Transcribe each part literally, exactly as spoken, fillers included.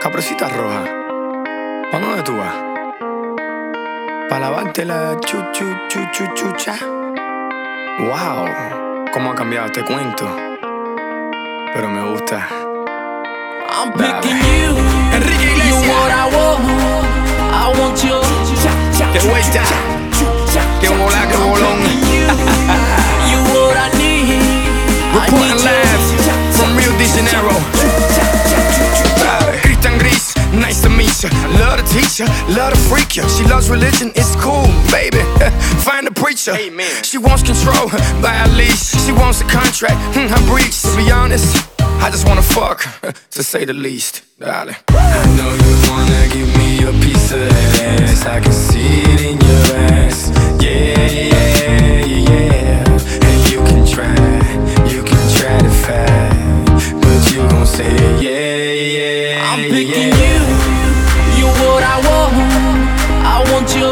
Capricita roja, ¿pa' dónde tú vas? Pa' lavarte la chu chu chu chu chucha. Wow, cómo ha cambiado este cuento. Pero me gusta. I'm Dale. picking you. Enrique Iglesias. You what I want. I want you. Que vuelta, que volá, que bolón. You what I need. Reporting live from Rio de Janeiro. Cristian Gris, nice to meet ya. Love to teach ya, love to freak ya. She loves religion, it's cool, baby. Find a preacher. Amen. She wants control by a leash. She wants a contract, hmm, her breach. To be honest, I just wanna fuck, to say the least. Dale. I know you wanna give me a piece of that ass. I can see it in your ass. Yeah, yeah, yeah. And you can try, you can try to fight, but you gon' say yeah, yeah. I'm picking yeah. you. You what I want. I want you.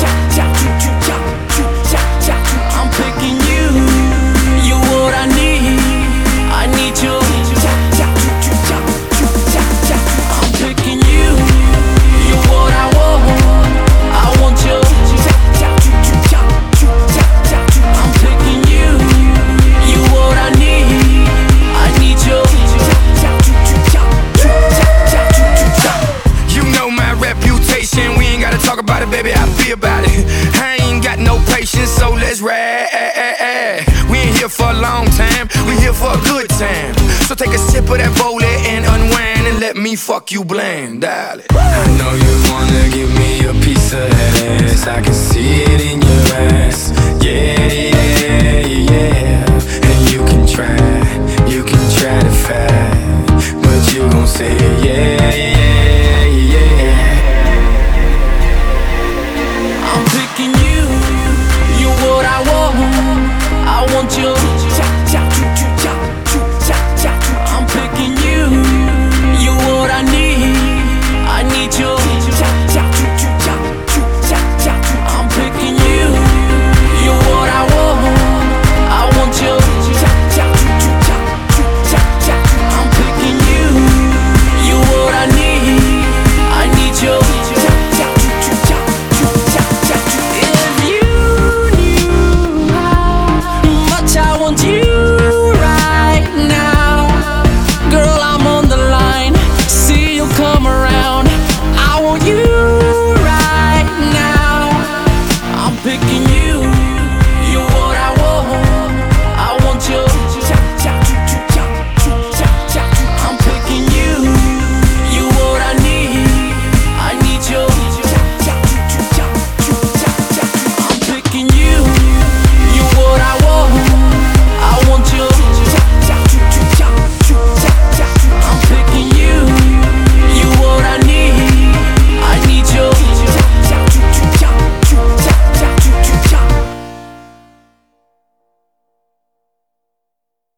I'm picking you. You what I need. I need you. I'm picking you. You what I want. I want you. I'm picking you. You what I need. I need you. You know my reputation, we ain't gotta talk about it, baby, I feel about it. I ain't got no patience, so let's ride. We ain't here for a long time, we here for a good time. So take a sip of that Volley and unwind and let me fuck you bland, darling. I know you wanna give me a piece of that ass. I can see it in your ass. Yeah, yeah, yeah. And you can try, you can try to fight, but you gon' say yeah.